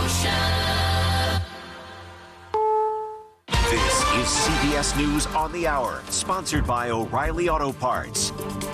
This is CBS News on the Hour, sponsored by O'Reilly Auto Parts.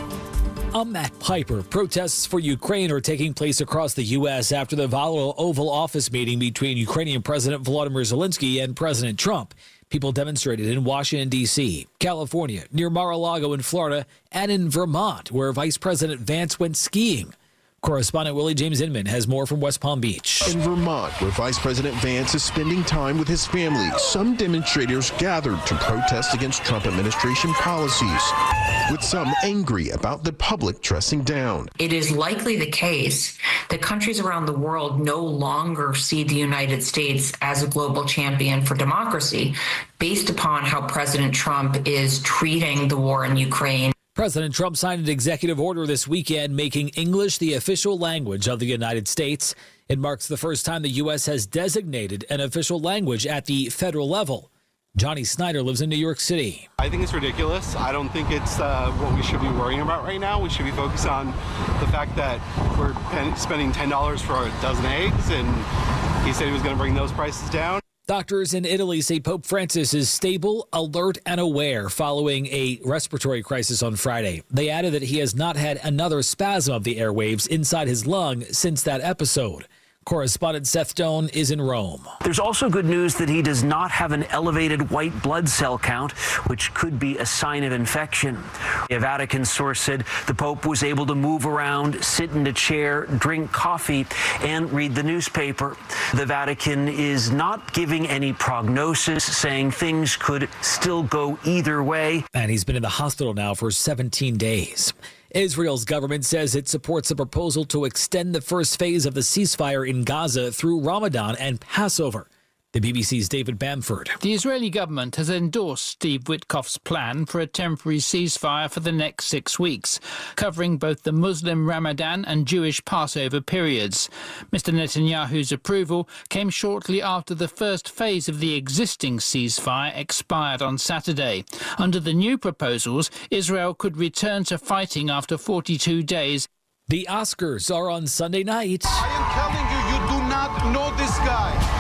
I'm Matt Piper. Protests for Ukraine are taking place across the U.S. after the volatile Oval Office meeting between Ukrainian President Volodymyr Zelensky and President Trump. People demonstrated in Washington, D.C., California, near Mar-a-Lago in Florida, and in Vermont, where Vice President Vance went skiing. Correspondent Willie James Inman has more from West Palm Beach. In Vermont, where Vice President Vance is spending time with his family, some demonstrators gathered to protest against Trump administration policies, with some angry about the public dressing down. It is likely the case that countries around the world no longer see the United States as a global champion for democracy based upon how President Trump is treating the war in Ukraine. President Trump signed an executive order this weekend making English the official language of the United States. It marks the first time the U.S. has designated an official language at the federal level. Johnny Snyder lives in New York City. I think it's ridiculous. I don't think it's what we should be worrying about right now. We should be focused on the fact that we're spending $10 for a dozen eggs, and he said he was going to bring those prices down. Doctors in Italy say Pope Francis is stable, alert, and aware following a respiratory crisis on Friday. They added that he has not had another spasm of the airwaves inside his lung since that episode. Correspondent Seth Doan is in Rome. There's also good news that he does not have an elevated white blood cell count, which could be a sign of infection. A Vatican source said the Pope was able to move around, sit in a chair, drink coffee, and read the newspaper. The Vatican is not giving any prognosis, saying things could still go either way. And he's been in the hospital now for 17 days. Israel's government says it supports a proposal to extend the first phase of the ceasefire in Gaza through Ramadan and Passover. The BBC's David Bamford. The Israeli government has endorsed Steve Witkoff's plan for a temporary ceasefire for the next 6 weeks, covering both the Muslim Ramadan and Jewish Passover periods. Mr. Netanyahu's approval came shortly after the first phase of the existing ceasefire expired on Saturday. Under the new proposals, Israel could return to fighting after 42 days. The Oscars are on Sunday night. I am telling you, you do not know this guy.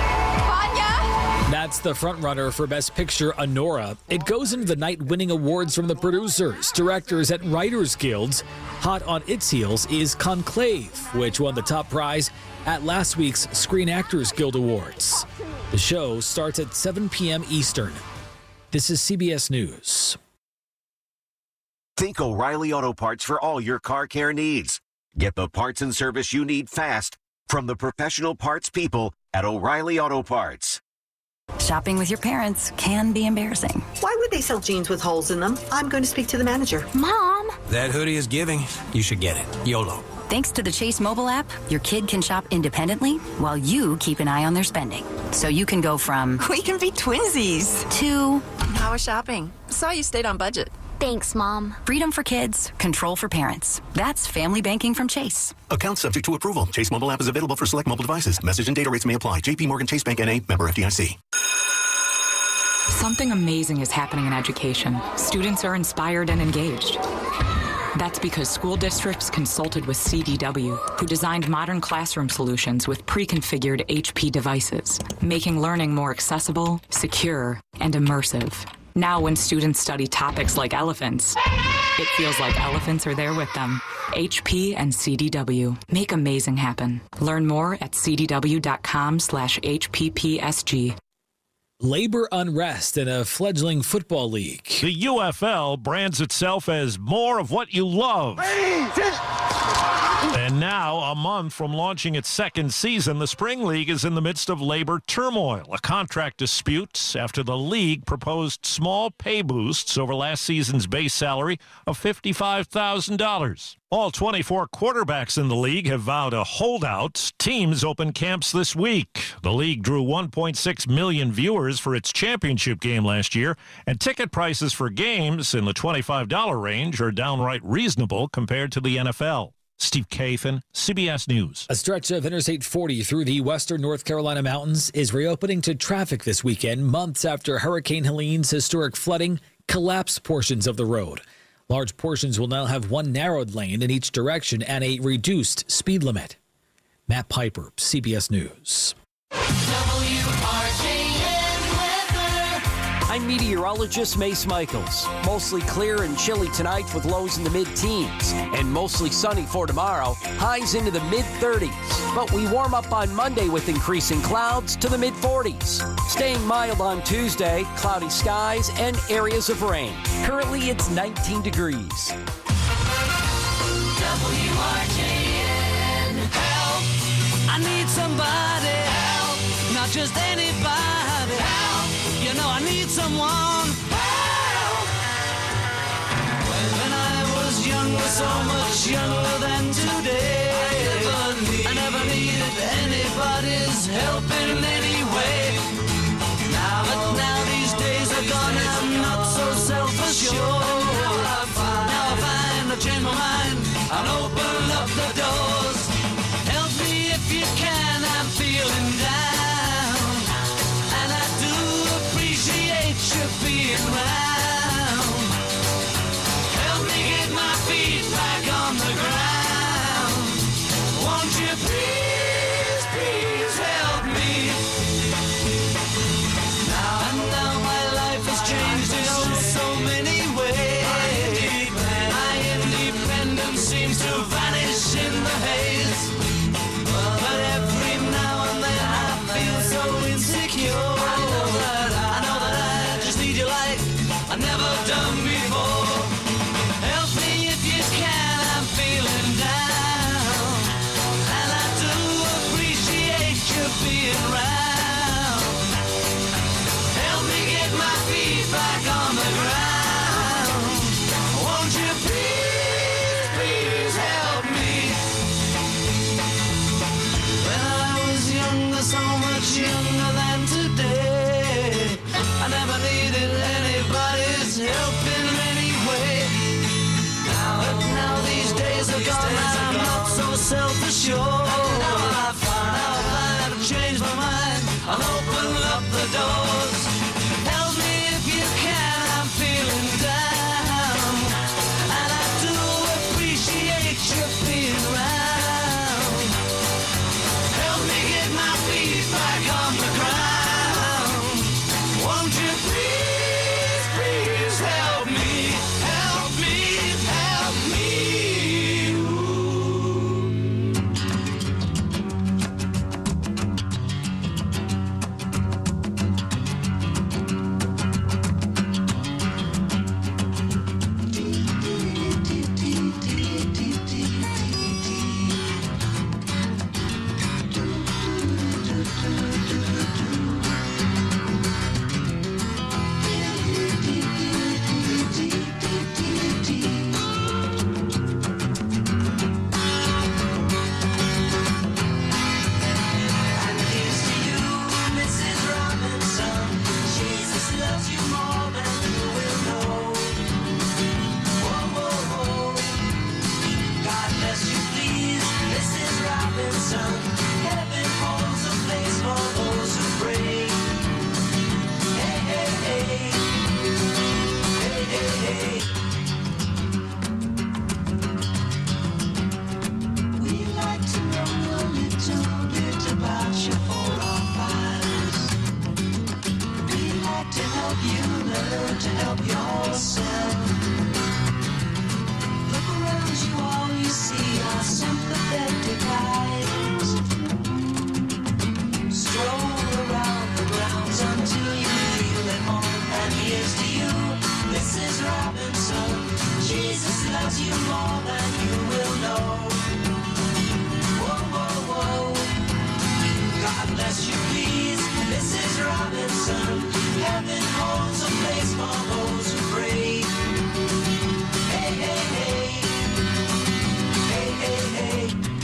That's the frontrunner for Best Picture, Anora. It goes into the night winning awards from the producers, directors, and writers guilds. Hot on its heels is Conclave, which won the top prize at last week's Screen Actors Guild Awards. The show starts at 7 p.m. Eastern. This is CBS News. Think O'Reilly Auto Parts for all your car care needs. Get the parts and service you need fast from the professional parts people at O'Reilly Auto Parts. Shopping with your parents can be embarrassing. Why would they sell jeans with holes in them? I'm going to speak to the manager. Mom! That hoodie is giving. You should get it. YOLO. Thanks to the Chase mobile app, your kid can shop independently while you keep an eye on their spending. So you can go from, we can be twinsies, to, how was shopping? Saw you stayed on budget. Thanks, Mom. Freedom for kids, control for parents. That's family banking from Chase. Account subject to approval. Chase mobile app is available for select mobile devices. Message and data rates may apply. JP Morgan Chase Bank N.A. member FDIC. Something amazing is happening in education. Students are inspired and engaged. That's because school districts consulted with CDW, who designed modern classroom solutions with pre-configured HP devices, making learning more accessible, secure, and immersive. Now, when students study topics like elephants, it feels like elephants are there with them. HP and CDW. Make amazing happen. Learn more at cdw.com/HPPSG. Labor unrest in a fledgling football league. The UFL brands itself as more of what you love. And now, a month from launching its second season, the Spring League is in the midst of labor turmoil, a contract dispute after the league proposed small pay boosts over last season's base salary of $55,000. All 24 quarterbacks in the league have vowed a holdout. Teams open camps this week. The league drew 1.6 million viewers for its championship game last year, and ticket prices for games in the $25 range are downright reasonable compared to the NFL. Steve Kathan, CBS News. A stretch of Interstate 40 through the western North Carolina mountains is reopening to traffic this weekend, months after Hurricane Helene's historic flooding collapsed portions of the road. Large portions will now have one narrowed lane in each direction and a reduced speed limit. Matt Piper, CBS News. I'm meteorologist Mace Michaels. Mostly clear and chilly tonight with lows in the mid-teens, and mostly sunny for tomorrow, highs into the mid-30s. But we warm up on Monday with increasing clouds to the mid-40s. Staying mild on Tuesday, cloudy skies and areas of rain. Currently, it's 19 degrees. WRJN. Help! I need somebody. Help! Not just anybody. Help! You know I need someone. Help! When I was younger, so much younger than today, I never needed anybody's help in any way. But now these days are gone, I'm not so self-assured. Now I find I've changed my mind and open up the doors. Help me if you can, I'm feeling down, and I do appreciate you being around. Help me get my feet back on the ground. Won't you please, please help me? Now my life has changed in so many ways. My independence seems to vanish in the haze. But every now and then I feel so insecure. I know that I just need you like I've never done before. Help me if you can, I'm feeling down, and I do appreciate you being around. Help me get my feet back on the ground. Won't you please, please help me? When I was younger, so much younger than today, I never needed anybody's help in any way. But now these days are gone, I'm not so self-assured. Now I find I've changed my mind, I'll open up the doors. Help me if you can, I'm feeling down, and I do appreciate you being around. Help me get my feet back on the ground. Won't you please, please help me? Help me, help me. And here's to you, Mrs. Robinson. Jesus loves you more than you will know. Whoa, whoa, whoa. God bless you, please, Mrs. Robinson. Heaven holds a place for those who pray. Hey, hey, hey. Hey, hey, hey. We like to know a little bit about your forefathers. We like to help you learn to help yourself. Look around you, all you see are sympathetic eyes. Stroll around the grounds until you feel at home. And here's to you, Mrs. Robinson. Jesus loves you more than you will know. Whoa, whoa, whoa. God bless you, please, Mrs. Robinson. Heaven holds a place for those who pray. Hey, hey, hey. Hey, hey, hey.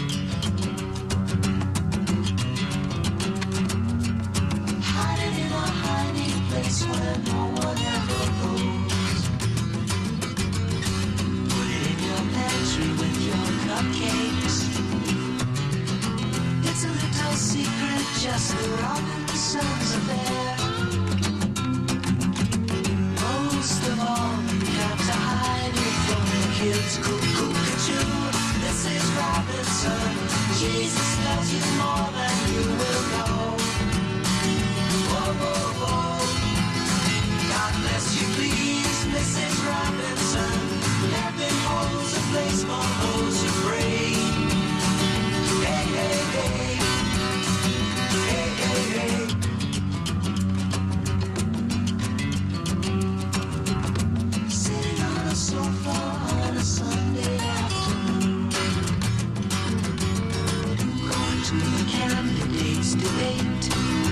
Hiding in a hiding place where no one ever goes. Put it in your pantry with your cupcakes. It's a little secret, just the Robinsons affair. Most of all, you have to hide it from the kids. Cuckoo-cuckoo, this is Robinson. Jesus loves you more than you will know. Whoa, whoa, whoa. God bless you, please, Mrs. Robinson. Heaven holds a place for those who pray. Hey, hey, hey. Hey, hey, hey. Sitting on a sofa on a Sunday afternoon, going to the candidates' debate.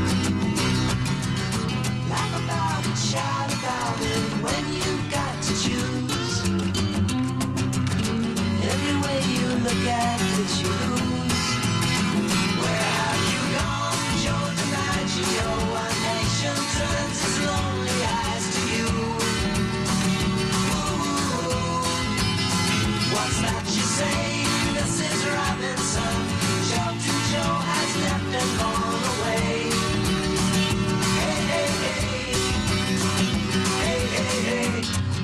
Laugh about it, shout about it when you've got to choose. Every way you look at it, you lose. Where have you gone, Joe DiMaggio? A nation turns its lonely eyes to you. What's that you say, Mrs. Robinson? Joe to Joe has left and gone away. Hey, hey, hey. Hey, hey, hey.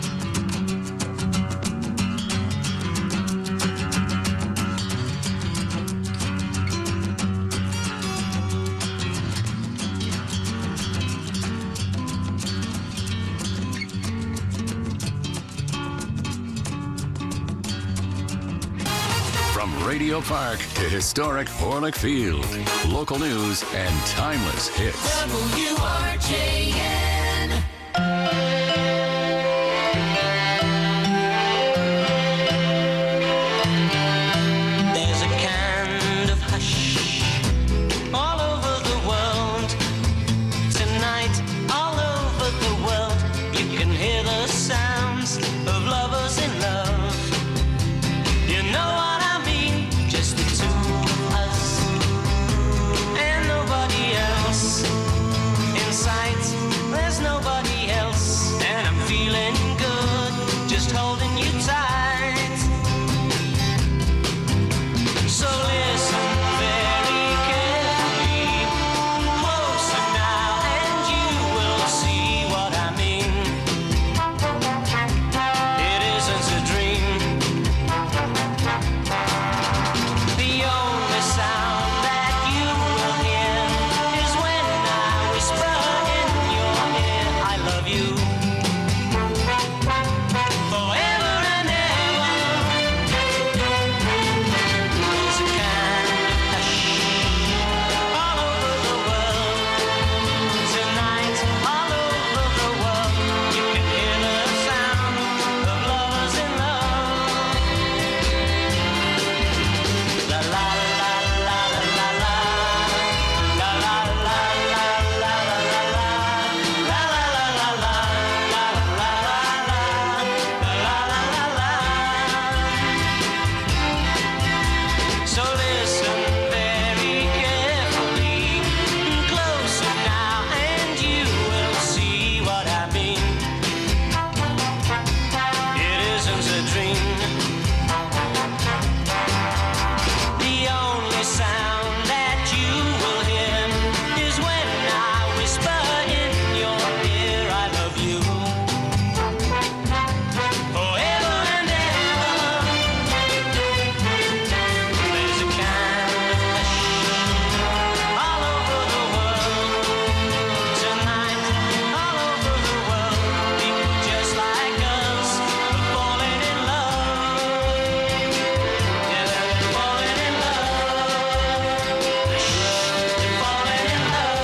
From Radio Park to historic Orlick Field, local news and timeless hits. WRJN. There's a kind of hush all over the world. Tonight, all over the world, you can hear the sounds of lovers in love. You know what I mean? Just the two of us and nobody else. In sight, there's nobody else. And I'm feeling good, just holding you tight. So listen very carefully, closer now, and you will see what I mean. It isn't a dream. The only sound that you will hear is when I whisper in your ear, I love you. Forever and ever. There's a kind of hush all over the world. Tonight, all over the world, you can hear the sound of lovers in love. La la la la la la la. La la la la la la la la. La la la la la. La la la la. La la la la. So listen very carefully, closer now, and you will see what I mean. It isn't a dream. The only sound that you will hear is when I whisper in your ear, I love you. Forever and ever. There's a kind of hush all over the world. Tonight, all over the world, people just like us are falling in love. Yeah, they're falling in love. They're falling in love.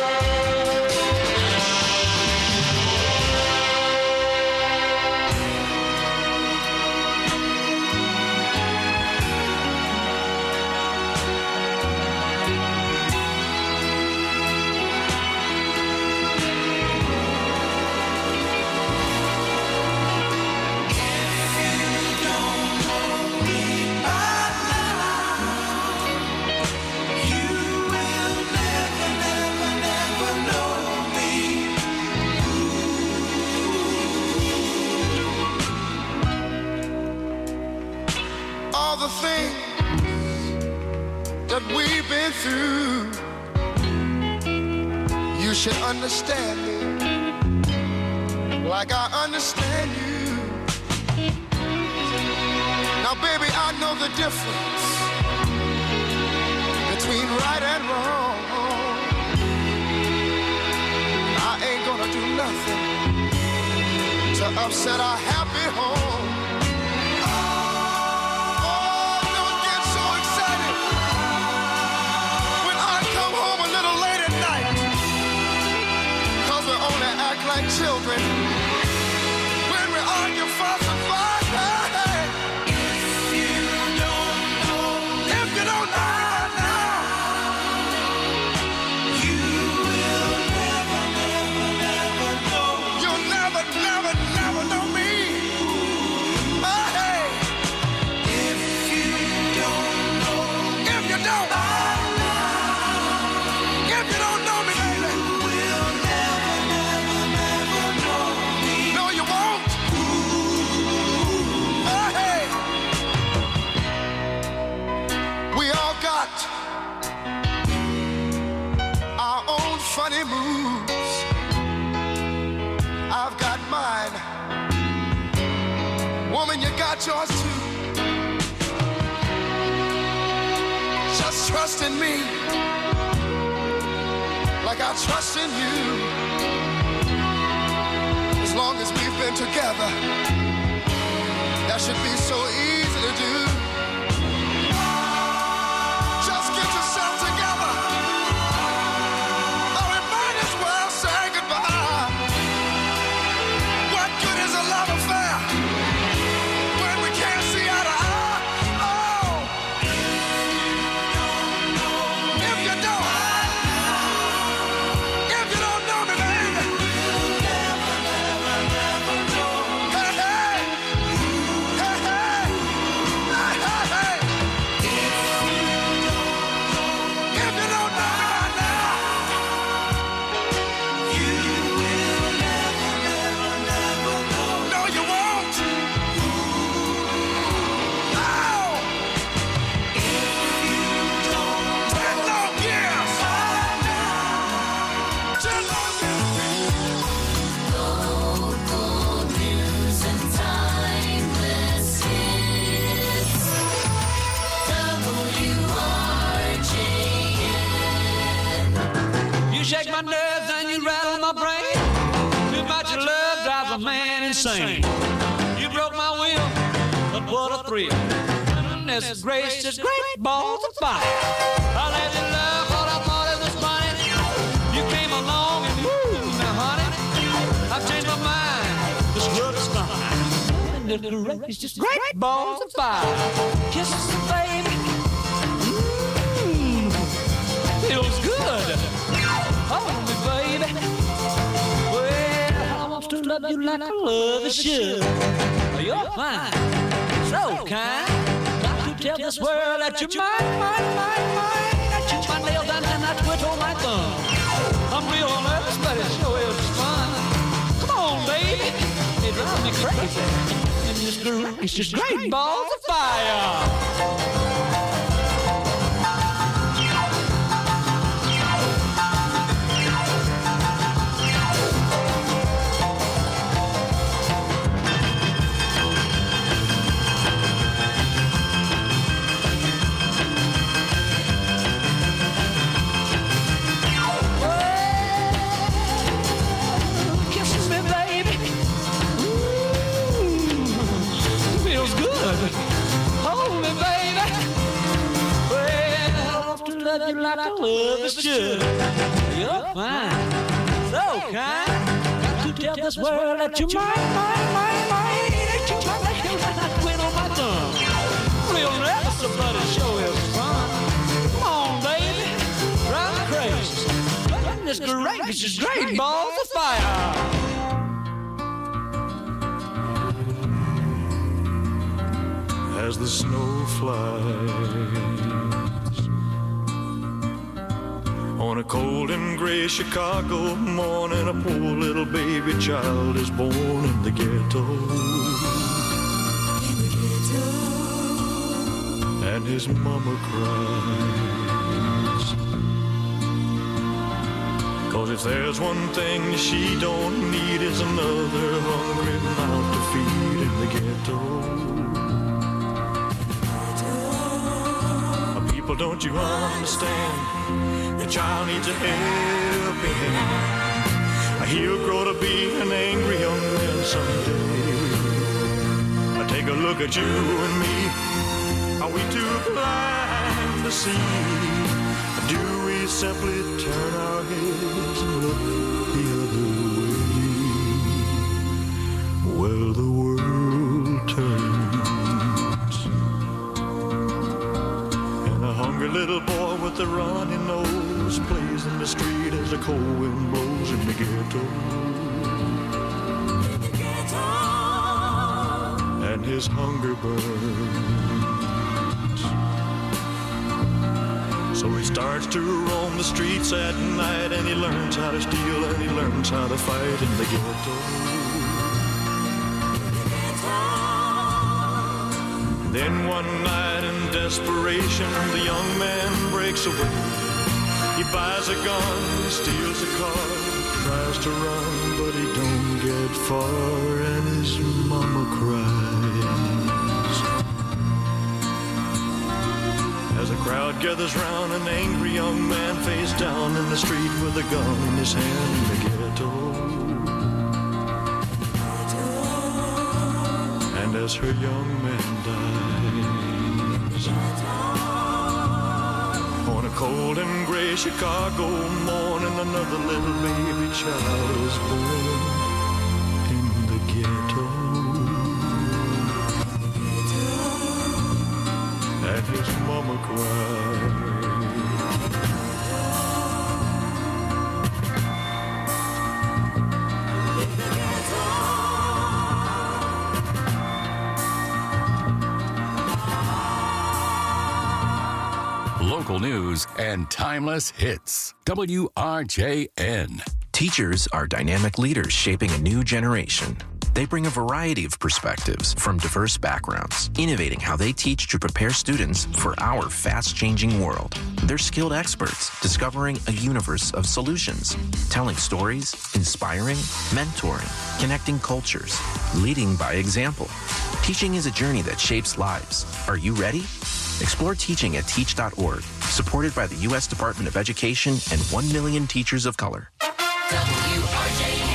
All the things that we've been through, you should understand me like I understand you. Now, baby, I know the difference between right and wrong. I ain't gonna do nothing to upset our happy home. Oh, don't get so excited when I come home a little late at night, 'cause we only act like children when we argue, fuss, and fight. Hey, if you don't know now, you will never know. You'll never know me. Hey, if you don't know me, baby, you will never know me. No, you won't. Hey, we all got our own funny moves. I've got mine. Woman, you got yours too. Just trust in me like I trust in you. As long as we've been together, that should be so easy to do. Just get yourself together, or we might as well say goodbye. What good is a love affair when we can't see eye to eye? Oh, if you don't know me, baby, you'll never know. Hey, hey, hey, hey, hey, hey, hey. If you don't know me by now, you will never know. No, you won't. No. If you don't 10 long years. 10 long years. Local news and timeless hits. WRJN. You shake my nerves and you rattle my brain. Too much of love drives a man insane. You broke my will, but what a thrill. Goodness gracious, great balls of fire. I let you love what I thought it was funny. You came along and woo, now honey, I've changed my mind. This love is fine. Goodness gracious, great balls of fire. Kisses, baby. Feels good. Hold me, baby. Well, I want to love you like I love you should. You're fine, so kind. Got to tell this world that you're mine. That you my nails down and I twiddle my thumb. I'm real nervous, but it sure is fun. Come on, baby. It drives me crazy. And this groove is just great balls of fire. Kisses me, baby. Feels good. Hold me, baby. Well, I want to love you like I love you should. You're fine, so kind. Got to tell this world that you're mine. That you my nails and I twiddle my thumb. Real nervous, but it sure is fun. Come on, baby. Drive me crazy. Goodness gracious, great balls of fire. As the snow flies on a cold and gray Chicago morning, a poor little baby child is born in the ghetto. And his mama cries, 'cause if there's one thing she don't need, is another hungry mouth to feed in the ghetto. Well, don't you understand? The child needs a helping hand. He'll grow to be an angry young man someday. Take a look at you and me. Are we too blind to see? Do we simply turn our heads and look the other way? Well, the world turns, and a hungry little boy with a runny nose plays in the street as the cold wind blows in the ghetto. And his hunger burns. So he starts to roam the streets at night, and he learns how to steal, and he learns how to fight in the ghetto. Then one night in desperation, the young man breaks away. He buys a gun, steals a car, tries to run, but he don't get far, and his mama cries. As a crowd gathers round, an angry young man face down in the street with a gun in his hand in the ghetto. And as her young man dies, on a cold and gray Chicago morning, another little baby child is born in the ghetto. And his mama cried. Local news and timeless hits. WRJN. Teachers are dynamic leaders shaping a new generation. They bring a variety of perspectives from diverse backgrounds, innovating how they teach to prepare students for our fast-changing world. They're skilled experts discovering a universe of solutions, telling stories, inspiring, mentoring, connecting cultures, leading by example. Teaching is a journey that shapes lives. Are you ready? Explore teaching at teach.org, supported by the U.S. Department of Education and 1 million teachers of color. WRJN.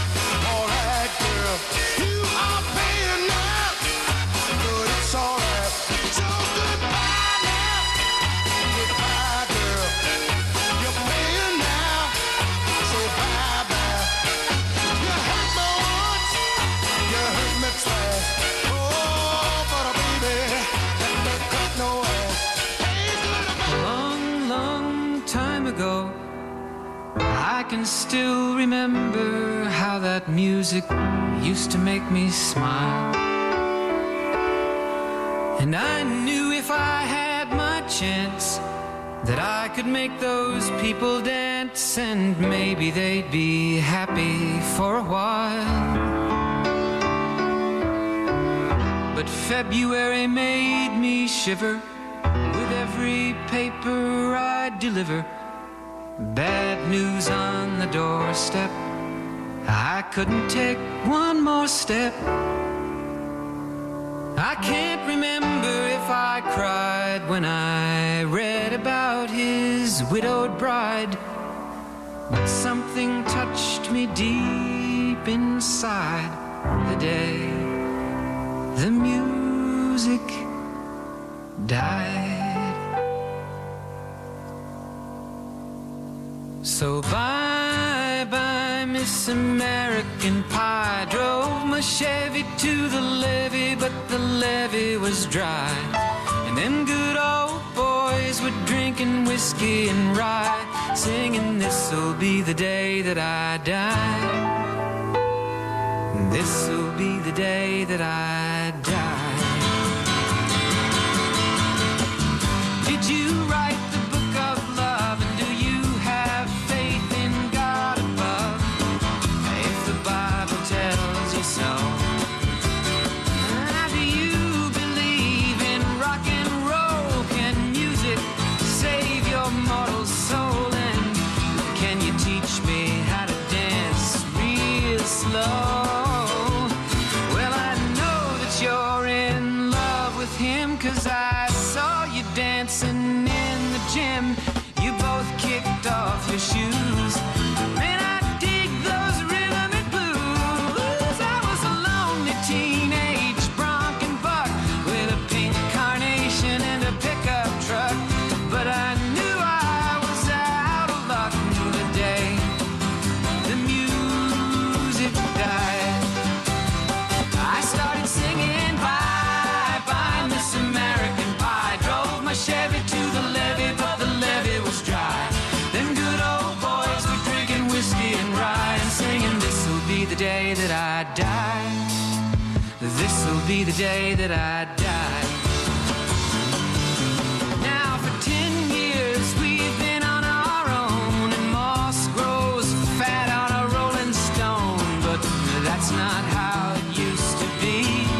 Alright, time ago. I can still remember how that music used to make me smile. And I knew if I had my chance that I could make those people dance, and maybe they'd be happy for a while. But February made me shiver with every paper I deliver. Bad news on the doorstep. I couldn't take one more step. I can't remember if I cried when I read about his widowed bride, but something touched me deep inside the day the music died. So bye-bye, Miss American Pie. Drove my Chevy to the levee, but the levee was dry. And them good old boys were drinking whiskey and rye, singing, this'll be the day that I die. This'll be the day that I die. Did you write the book of love, and do you have faith in God above? If the Bible tells you so. Do you believe in rock and roll? Can music save your mortal soul? And can you teach me how to dance real slow? Him, 'cause I saw you dancing in the gym. You both kicked off your shoes. Man, I dig those rhythmic blues. I was a lonely teenage bronc and buck with a pink carnation and a pickup truck, but I knew I was out of luck the day the music died. I started singing bye-bye, Miss American Pie. Drove my Chevy to the levee, but the levee was dry. Them good old boys were drinking whiskey and rye and singing, this'll be the day that I die. This'll be the day that I die. Now for 10 years we've been on our own, and moss grows fat on a rolling stone, but that's not how it used to be.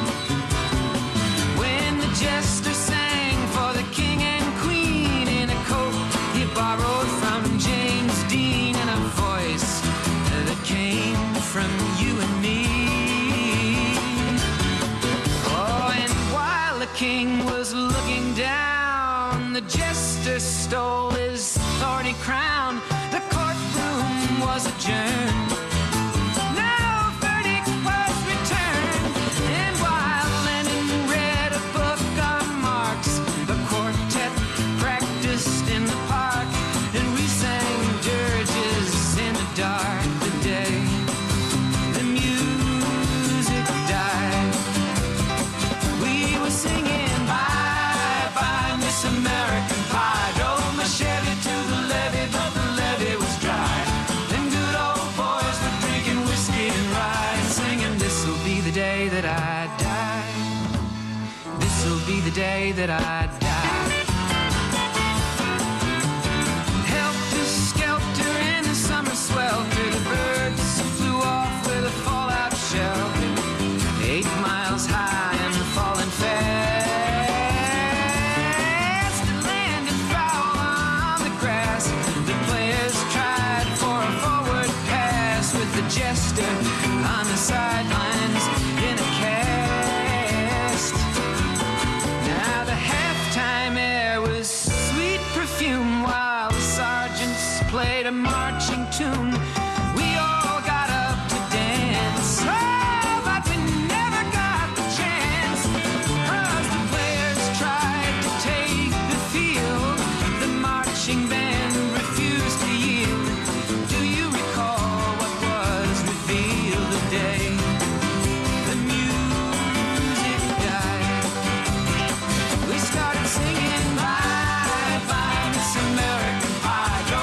Jester sang for the king and queen in a coat he borrowed from James Dean, and a voice that came from you and me. Oh, and while the king was looking down, the jester stole his thorny crown. The courtroom was adjourned. No verdict was returned. And while Lennon read a book on Marx, the quartet practiced in the park, and we sang dirges in the dark the day the music died. We were singing bye-bye, Miss American Pie. Drove my Chevy to the levee, but the levee was dry. Them good old boys were drinking whiskey and rye and singing, this'll be the day that I die. This'll be the day that I die. Helter-skelter in the summer swelter, the birds flew off with a fallout shelter. 8 miles high and falling fast. It landed foul on the grass. The players tried for a forward pass with the jester on the sidelines in a cast. Now the halftime air was sweet perfume while the sergeants played a marching tune. We all got up to dance, oh, but we never got the chance, 'cause the players tried to take the field. The marching band refused to yield. Do you recall what was revealed the day the music died? We started singing bye-bye, Miss American Pie.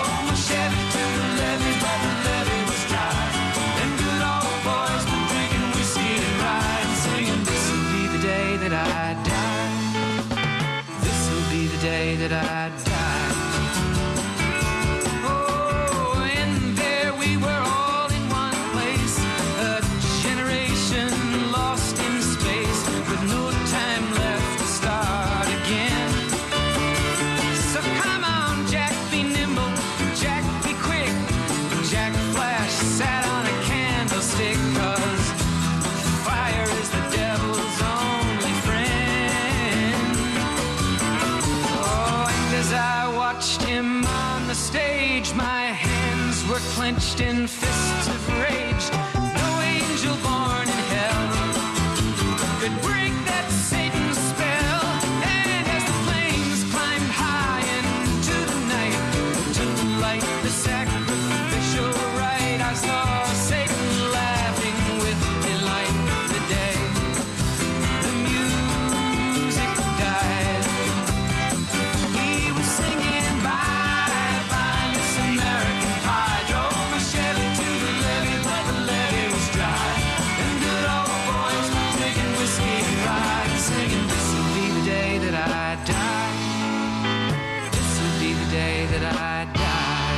the stage, my hands were clenched in fists of rage. No angel born in hell could break that Satan's spell. And as the flames climbed high into the night to light the sacrificial rite, I saw Satan laughing with delight. The day the music died, he was singing bye bye Miss American Pie. Drove my Chevy to the levee, but the levee was dry. And good old boys drinking whiskey and rye, singing, this'll be the day that I die. This'll be the day that I die.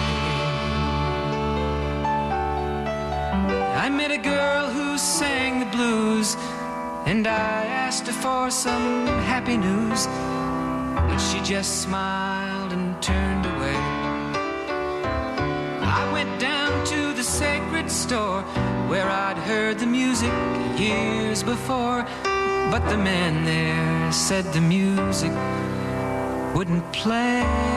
I met a girl who sang the blues, and I asked her for some happy news, but she just smiled and turned away. I went down to the sacred store where I'd heard the music years before, but the man there said the music wouldn't play.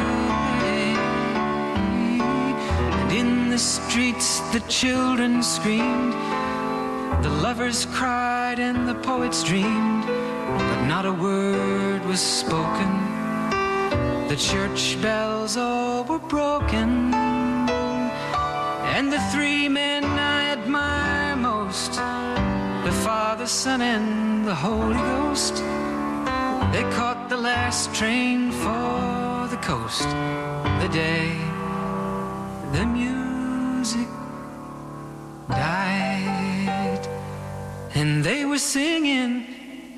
And in the streets the children screamed, the lovers cried and the poets dreamed, but not a word was spoken. The church bells all were broken, and the three men I admire most, the Father, Son, and the Holy Ghost, they caught the last train for the coast. The day the music died, and they were singing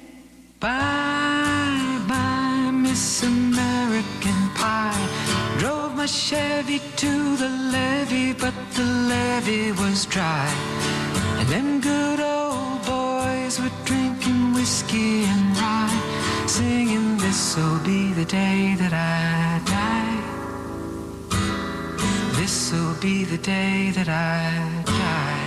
bye bye Miss American Pie. Drove my Chevy to the levee, but the levee was dry. And them good old boys were drinking whiskey and rye, singing, this'll be the day that I die. This'll be the day that I die.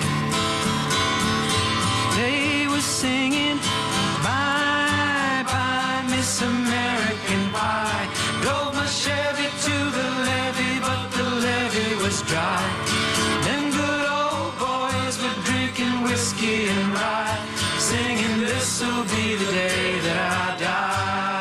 They were singing bye bye Miss American Pie. Drove my Chevy to the levee, but the levee was dry. Them good old boys were drinking whiskey and rye, singing, this'll be the day that I die.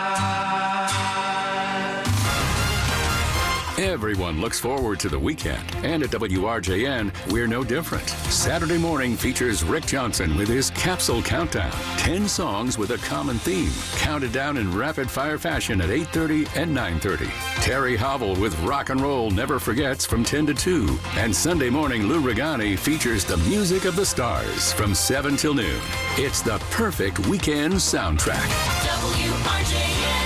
Everyone looks forward to the weekend, and at WRJN, we're no different. Saturday morning features Rick Johnson with his Capsule Countdown. 10 songs with a common theme, counted down in rapid-fire fashion at 8:30 and 9:30. Terry Hobble with Rock and Roll Never Forgets from 10 to 2. And Sunday morning, Lou Regani features the music of the stars from 7 till noon. It's the perfect weekend soundtrack. WRJN.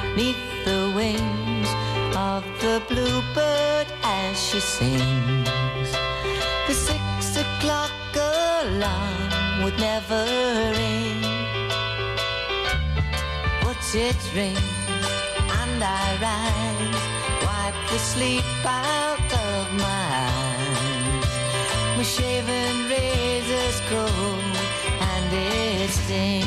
'neath the wings of the bluebird as she sings. The 6 o'clock alarm would never ring, but it rings and I rise, wipe the sleep out of my eyes. My shaven razor's cold and it stings.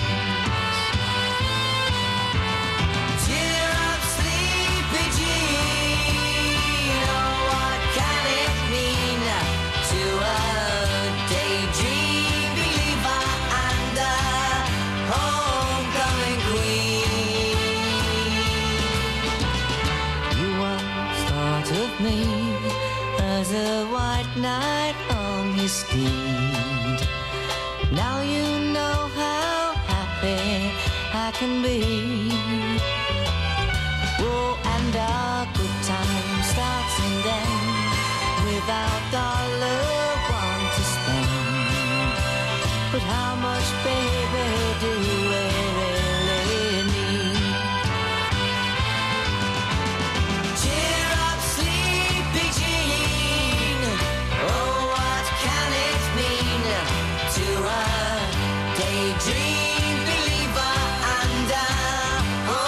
Cheer up, sleepy Jean. Oh, what can it mean to a daydream believer and a homecoming queen? You once thought of me as a white knight on his steed. Now you know how happy I can be. Oh, and our good time starts and ends without $1 to spend. But how much, baby, do we really need? Cheer up, sleepy Jean. Oh, what can it mean to a daydream believer and a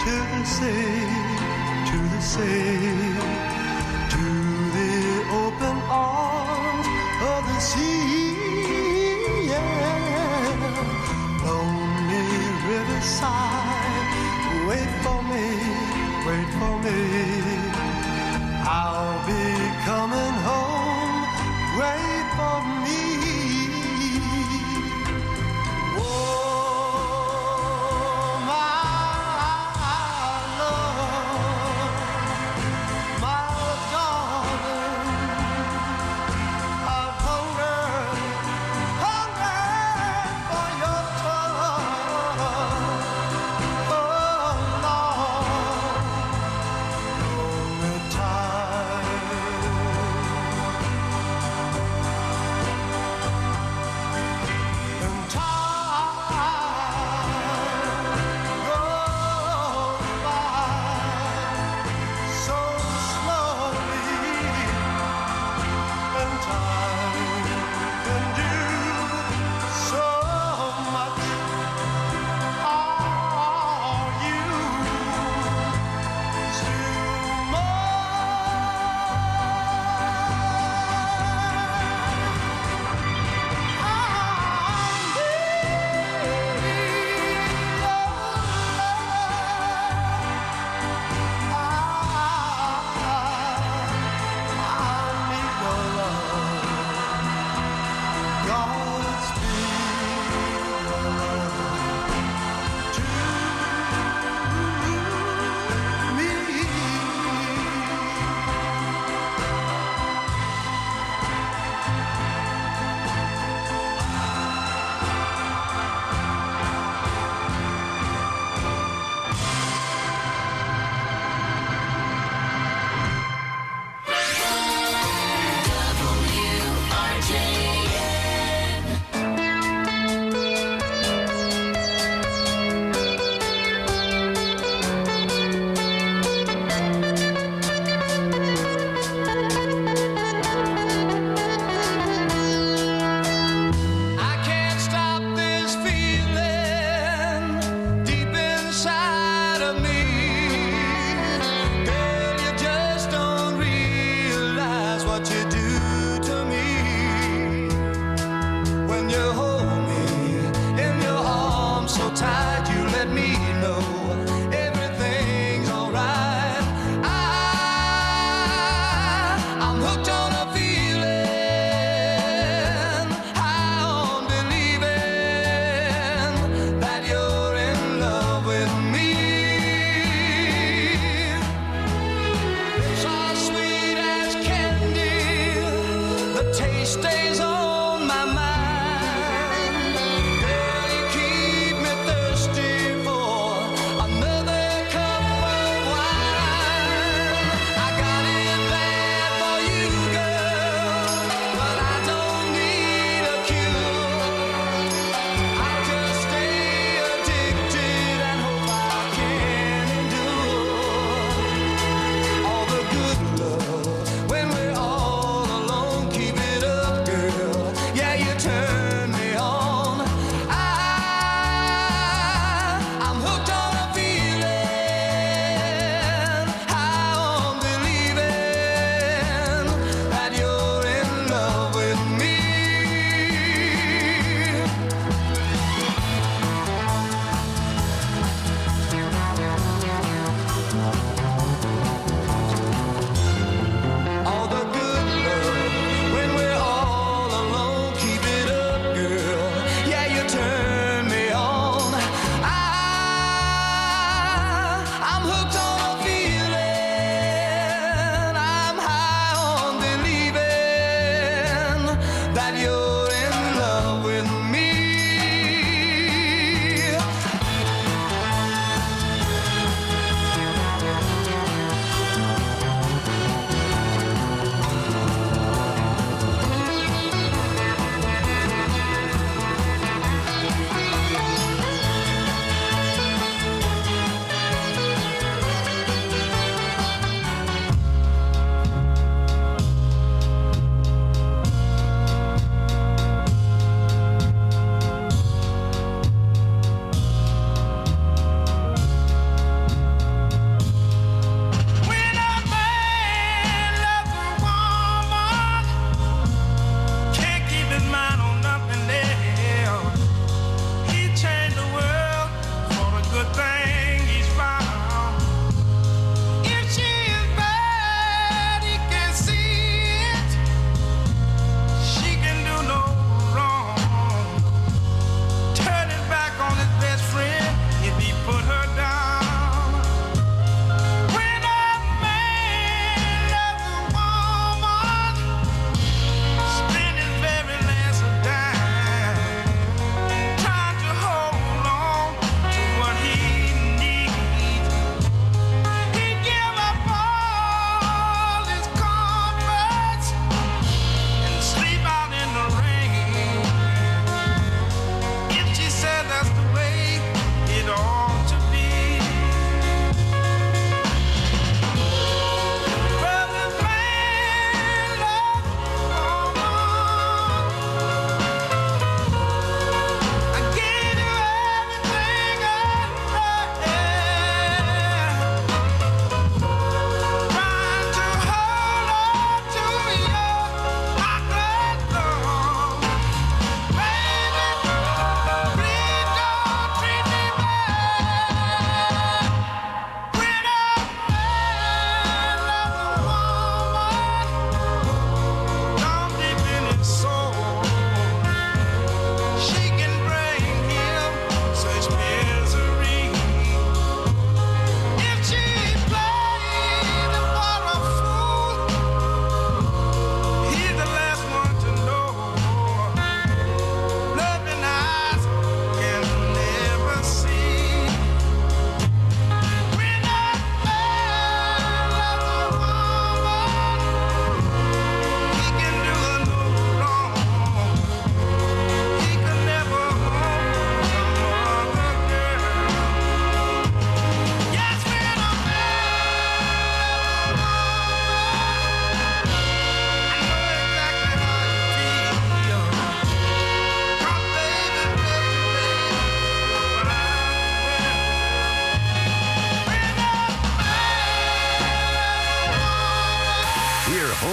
to the sea, to the sea, to the open arms of the sea. Yeah, lonely riverside, wait for me, wait for me. I'll be coming home, wait for me. Oh, my love, my darling, I've hungered for your touch. Oh, Lord, hold me tight.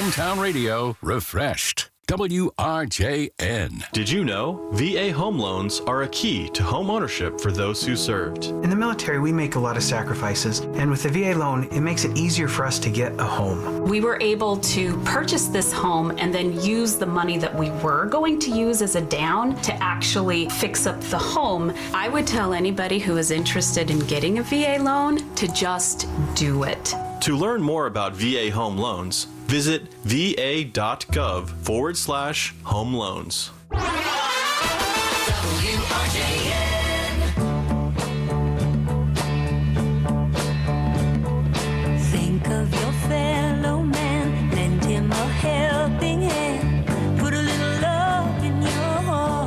Hometown Radio refreshed. WRJN. Did you know VA home loans are a key to home ownership for those who served? In the military, we make a lot of sacrifices, and with the VA loan, it makes it easier for us to get a home. We were able to purchase this home and then use the money that we were going to use as a down to actually fix up the home. I would tell anybody who is interested in getting a VA loan to just do it. To learn more about VA home loans, visit va.gov/home loans. Think of your fellow man, lend him a helping hand, put a little love in your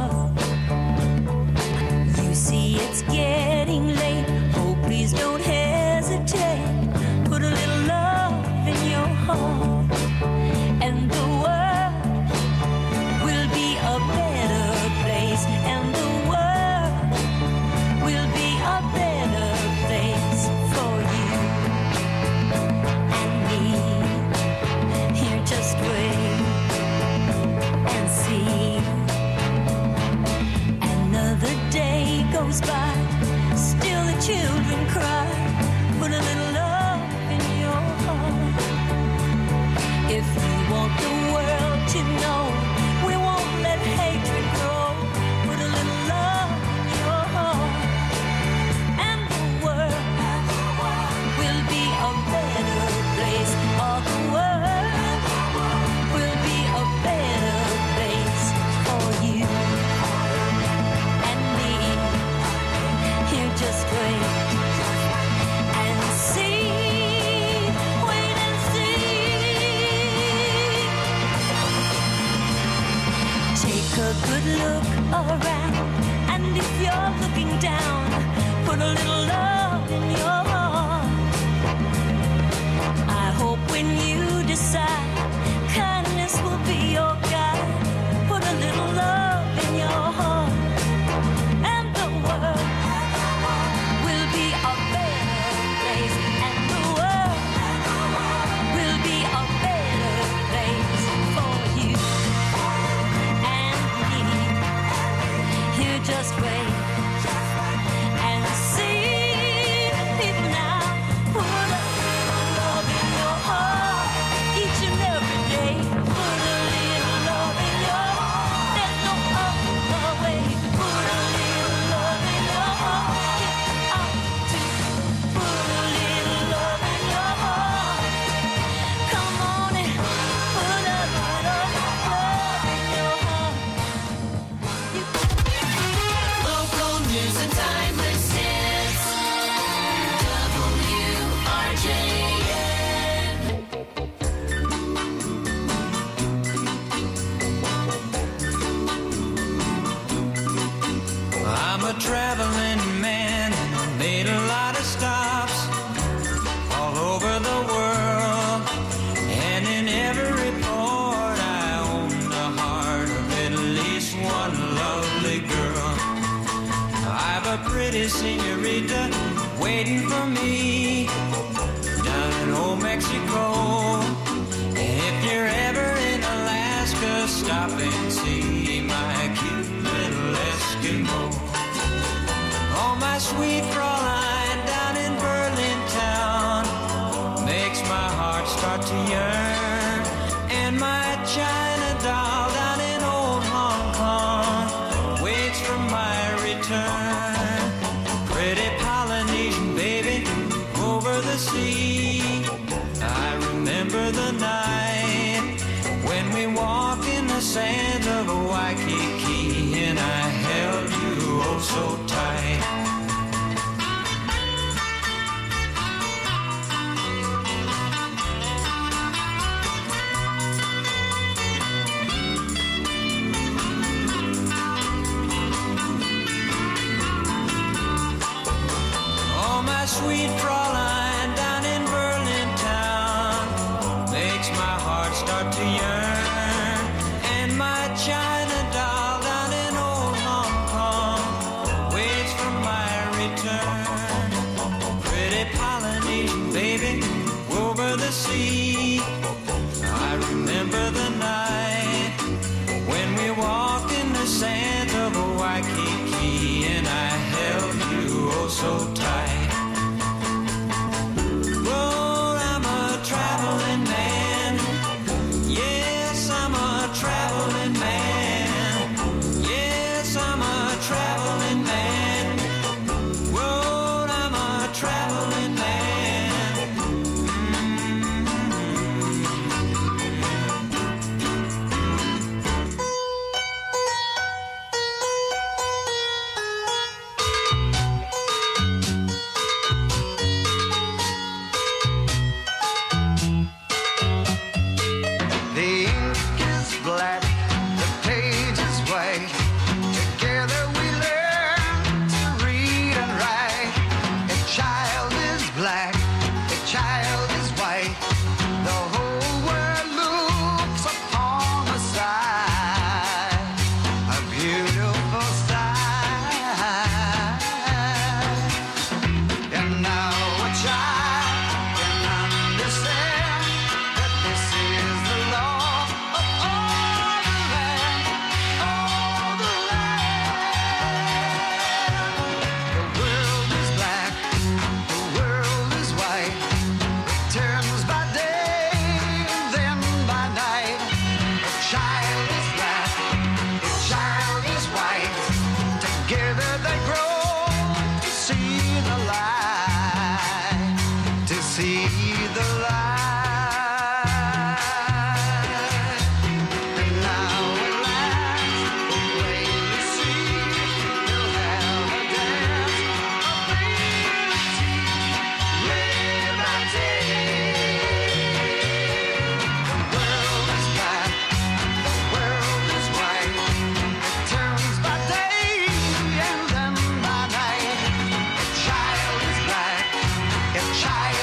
heart. You see it's getting late, oh please don't hesitate. Put a little love in your heart, and the world will be a better place, and the world will be a better place for you and me. Here, just wait and see. Another day goes by, still the children cry. Put a little love in your heart. If you want the world to know, we won't let hatred grow. Put a little love in your heart, and the world will be a better place. All the world will be a better place for you and me. Here, just wait. A good look around, and if you're looking down, put a little love in your heart. I hope when you decide, kindness will be your guide. Put a little love in your heart, and the world will be a better place, and the world will be a better place for you. Just wait and see. People now, put a little love in your heart each and every day. Put a little love in your heart. There's no other way. Put a little love in your heart. Get out to put a little love in your heart. Come on and put a little love in your heart. News and timeless hits. WRJN. I'm a traveling man, made a lot of stops all over the world, and in every port I owned the heart of at least one lovely girl. I've a pretty senorita waiting for me down in old Mexico. If you're ever in Alaska, stop and see my cute little Eskimo. Oh, my sweet Fraulein down in Berlin town makes my heart start to yearn. And my China doll down in old Hong Kong waits for my return. Pretty Polynesian baby over the sea, I remember the night when we walked in the sands of Waikiki, and I held you oh so tight. Sweet Fraulein down in Berlin town makes my heart start to yearn. And my China doll down in old Hong Kong waits for my return. Pretty Polynesian baby over the sea, I remember child is white, the whole world looks upon the sight, a beautiful sight. And now a child can understand that this is the law of all the land, all the land. The world is black, the world is white. It turns by day and then by night. A child is black, a child is white. Together they grow to see the light, to see the light. And now at last, the way you see, you'll have a dance of liberty, liberty. The world is black, the world is white. It turns by day and then by night. A child is black, a child